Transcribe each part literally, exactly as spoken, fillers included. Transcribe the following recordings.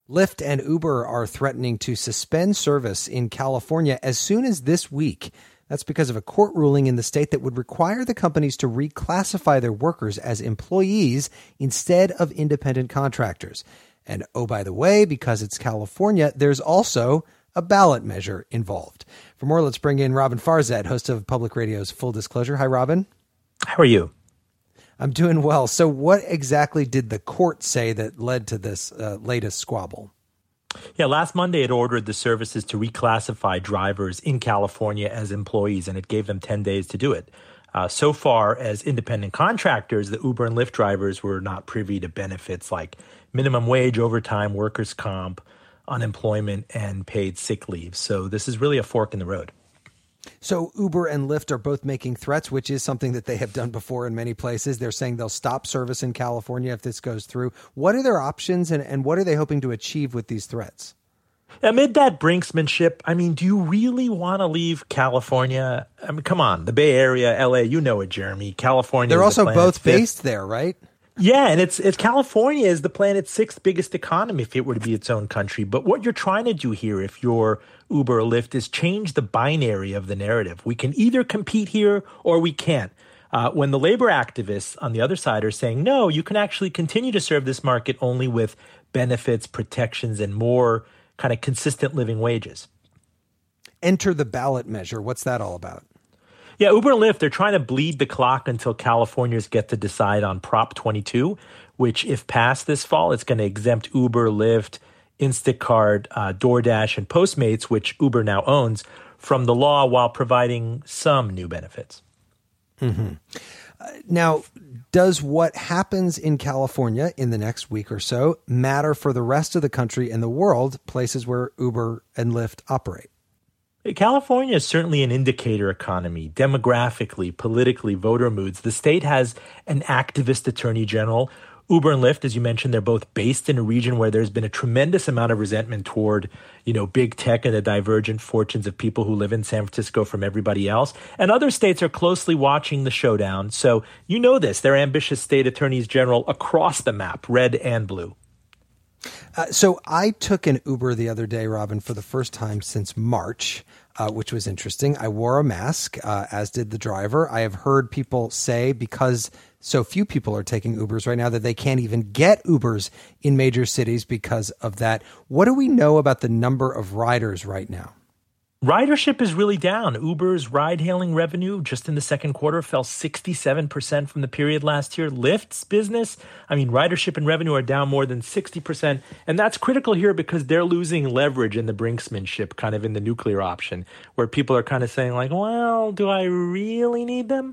Lyft and Uber are threatening to suspend service in California as soon as this week. That's because of a court ruling in the state that would require the companies to reclassify their workers as employees instead of independent contractors. And oh, by the way, because it's California, there's also a ballot measure involved. For more, let's bring in Robin Farzad, host of Public Radio's Full Disclosure. Hi, Robin. How are you? I'm doing well. So what exactly did the court say that led to this uh, latest squabble? Yeah, last Monday it ordered the services to reclassify drivers in California as employees, and it gave them ten days to do it. Uh, so far, as independent contractors, the Uber and Lyft drivers were not privy to benefits like minimum wage, overtime, workers' comp, unemployment, and paid sick leave. So this is really a fork in the road. So Uber and Lyft are both making threats, which is something that they have done before in many places. They're saying they'll stop service in California if this goes through. What are their options, and, and what are they hoping to achieve with these threats? Amid that brinksmanship, I mean, do you really want to leave California? I mean, come on, the Bay Area, L A, you know it, Jeremy. California. They're is also the both fifth. based there, right? Yeah, and it's it's California is the planet's sixth biggest economy if it were to be its own country. But what you're trying to do here, if you're Uber or Lyft, is change the binary of the narrative. We can either compete here or we can't. Uh, when the labor activists on the other side are saying, no, you can actually continue to serve this market only with benefits, protections, and more kind of consistent living wages. Enter the ballot measure. What's that all about? Yeah, Uber and Lyft, they're trying to bleed the clock until Californians get to decide on Prop twenty-two, which, if passed this fall, it's going to exempt Uber, Lyft, Instacart, uh, DoorDash, and Postmates, which Uber now owns, from the law while providing some new benefits. Mm-hmm. Uh, now, does what happens in California in the next week or so matter for the rest of the country and the world, places where Uber and Lyft operate? California is certainly an indicator economy, demographically, politically, voter moods. The state has an activist attorney general. Uber and Lyft, as you mentioned, they're both based in a region where there's been a tremendous amount of resentment toward, you know, big tech and the divergent fortunes of people who live in San Francisco from everybody else. And other states are closely watching the showdown. So you know this, they're ambitious state attorneys general across the map, red and blue. Uh, so I took an Uber the other day, Robin, for the first time since March, uh, which was interesting. I wore a mask, uh, as did the driver. I have heard people say, because so few people are taking Ubers right now, that they can't even get Ubers in major cities because of that. What do we know about the number of riders right now? Ridership is really down. Uber's ride-hailing revenue just in the second quarter fell sixty-seven percent from the period last year. Lyft's business, I mean, ridership and revenue are down more than sixty percent. And that's critical here because they're losing leverage in the brinksmanship, kind of in the nuclear option, where people are kind of saying like, well, do I really need them?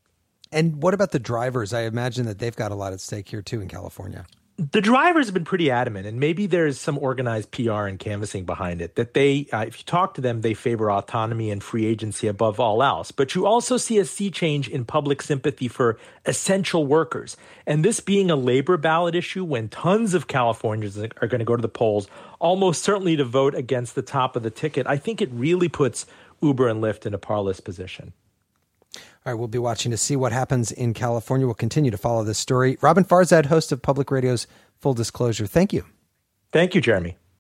And what about the drivers? I imagine that they've got a lot at stake here, too, in California. The drivers have been pretty adamant, and maybe there's some organized P R and canvassing behind it, that they, uh, if you talk to them, they favor autonomy and free agency above all else. But you also see a sea change in public sympathy for essential workers. And this being a labor ballot issue, when tons of Californians are going to go to the polls, almost certainly to vote against the top of the ticket, I think it really puts Uber and Lyft in a parlous position. All right, we'll be watching to see what happens in California. We'll continue to follow this story. Robin Farzad, host of Public Radio's Full Disclosure. Thank you. Thank you, Jeremy.